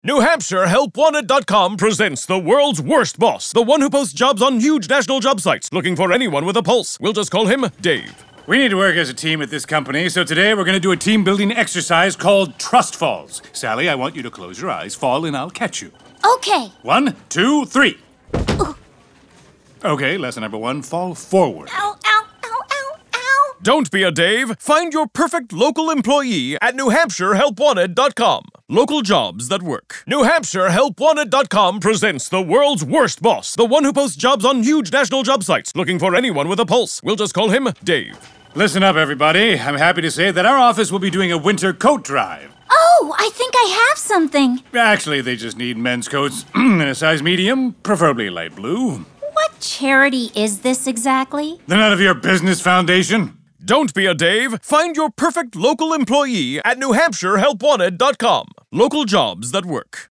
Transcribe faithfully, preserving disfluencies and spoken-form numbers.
New Hampshire Help Wanted dot com presents the world's worst boss, the one who posts jobs on huge national job sites, looking for anyone with a pulse. We'll just call him Dave. We need to work as a team at this company, so today we're going to do a team-building exercise called Trust Falls. Sally, I want you to close your eyes, fall, and I'll catch you. Okay. One, two, three. Ooh. Okay, lesson number one, fall forward. Ow, ow, ow, ow, ow. Don't be a Dave. Find your perfect local employee at New Hampshire Help Wanted dot com. Local jobs that work. New Hampshire Help Wanted dot com presents the world's worst boss, the one who posts jobs on huge national job sites, looking for anyone with a pulse. We'll just call him Dave. Listen up, everybody. I'm happy to say that our office will be doing a winter coat drive. Oh, I think I have something. Actually, they just need men's coats in a size medium, preferably light blue. What charity is this exactly? They're none of your business, Foundation. Don't be a Dave. Find your perfect local employee at New Hampshire Help Wanted dot com. Local jobs that work.